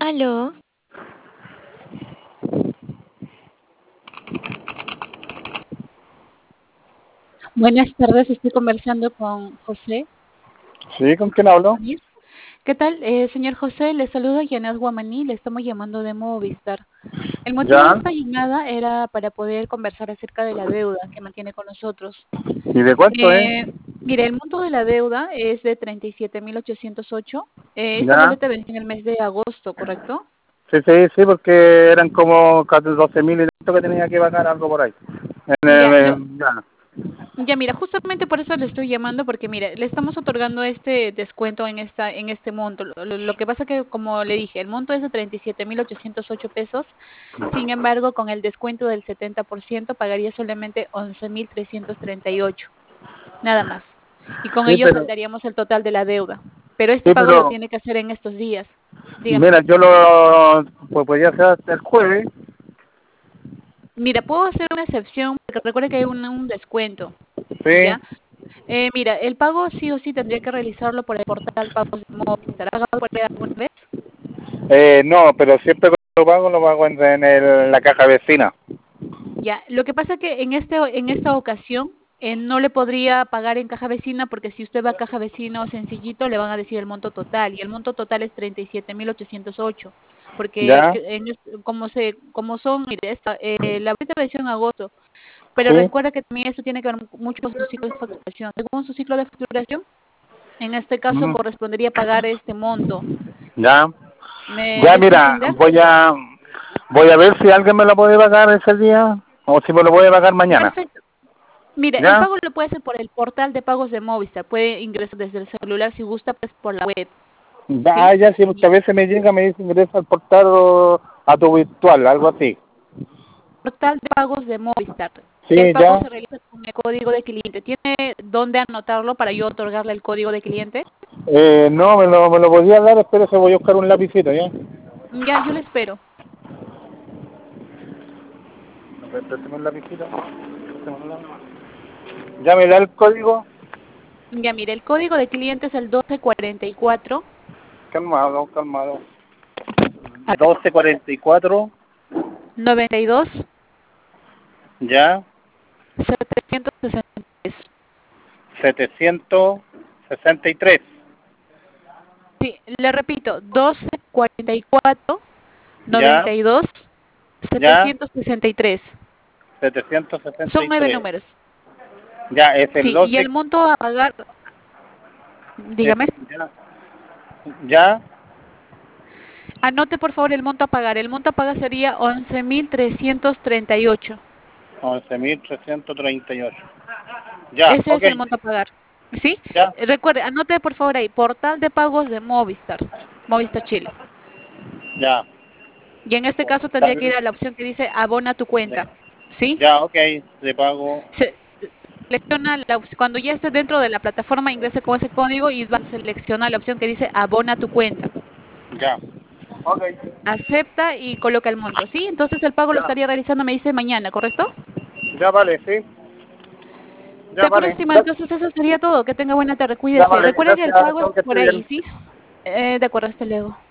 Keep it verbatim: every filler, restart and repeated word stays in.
Aló. Buenas tardes, estoy conversando con José. Sí, ¿con quién hablo? ¿Qué tal, eh, señor José? Le saluda Yanaz Guamaní, le estamos llamando de Movistar. El motivo de Ya. esta llamada era para poder conversar acerca de la deuda que mantiene con nosotros. ¿Y de cuánto es? Eh, mire, el monto de la deuda es de treinta y siete mil ochocientos ocho. Eh, esta Ya. boleta venció en el mes de agosto, ¿correcto? Sí, sí, sí, porque eran como casi doce mil y tanto que tenía que pagar algo por ahí. En el, Ya, lo, en- ya. Ya, mira, justamente por eso le estoy llamando, porque mire, le estamos otorgando este descuento en esta en este monto. Lo, lo- lo que pasa que, como le dije, el monto es de treinta y siete mil ochocientos ocho pesos. Sin embargo, con el descuento del setenta por ciento pagaría solamente once mil trescientos treinta y ocho, nada más. Y con Sí, ello pero, saldaríamos el total de la deuda. Pero este sí, pago lo pero, tiene que hacer en estos días. Dígame. mira, yo lo, pues podía hacer hasta el jueves. Mira, puedo hacer una excepción, porque recuerde que hay un, un descuento, Sí. ¿ya? Eh, mira, el pago sí o sí tendría que realizarlo por el portal Pagos de Movistar. ¿Ha pagado por él alguna vez? Eh, no, pero siempre que lo pago, lo pago en, en el- la caja vecina. Ya, lo que pasa que en este en esta ocasión eh, no le podría pagar en caja vecina, porque si usted va a caja vecina o sencillito le van a decir el monto total, y el monto total es treinta y siete mil ochocientos ocho, porque Ya. que- en es- como se como son, mire, esta, eh, la ahorita venció en agosto, pero Sí. recuerda que también eso tiene que ver mucho con su ciclo de facturación. Según su ciclo de facturación, en este caso Ujú. correspondería pagar este monto. Ya. ¿Me Ya, dejo mira, entender? voy a, voy a ver si alguien me lo puede pagar ese día o si me lo puede pagar mañana. Perfecto. Mire, el ¿Ya? pago lo puede hacer por el portal de pagos de Movistar. Puede ingresar desde el celular si gusta, pues por la web, Ya, ¿sí? ya, si Y muchas veces me llega, me dice ingresa al portal o a tu virtual, algo así. portal de pagos de Movistar. El Sí, pago ya. se realiza con el código de cliente. ¿Tiene dónde anotarlo para yo otorgarle el código de cliente? Eh, no, me lo, me lo podía dar, espero que voy a buscar un lapicito, ¿ya? Ya, yo le espero. A ver, préstame un lapicito. Préstame un lápiz. Ya me da el código. Ya, mire, el código de cliente es el doce cuarenta y cuatro. Calmado, calmado. doce cuarenta y cuatro. noventa y dos. Ya. setecientos sesenta y tres. setecientos sesenta y tres. Sí, le repito, doce cuarenta y cuatro. Ya. noventa y dos. Ya. setecientos sesenta y tres. setecientos sesenta Son y nueve tres. números. Ya, es el Sí, y doce. el monto a pagar, Es, dígame, ya. Ya. anote por favor el monto a pagar. El monto a pagar sería once mil trescientos treinta y ocho. once mil trescientos treinta y ocho. Ya, Ese ok. es el monto a pagar. ¿Sí? Ya. Eh, Recuerde, anote por favor ahí, portal de pagos de Movistar, Movistar Chile. Ya. Y en este caso Está tendría que ir bien. a la opción que dice abona tu cuenta. ¿Sí? Ya, ok. Le pago. Se, selecciona la, op- cuando ya esté dentro de la plataforma, ingrese con ese código y va a seleccionar la opción que dice abona tu cuenta. Ya. Ok. Acepta y coloca el monto, ¿sí? Entonces el pago lo Ya. estaría realizando, me dice mañana, ¿correcto? Ya vale, sí. De Ya acuerdo, vale. estimado, Gracias. entonces eso sería todo. Que tenga buena tarde, Ya cuídese. vale. Recuerde que el Gracias. pago es Chao, que por esté ahí, bien. ¿sí? Eh, de acuerdo, hasta luego.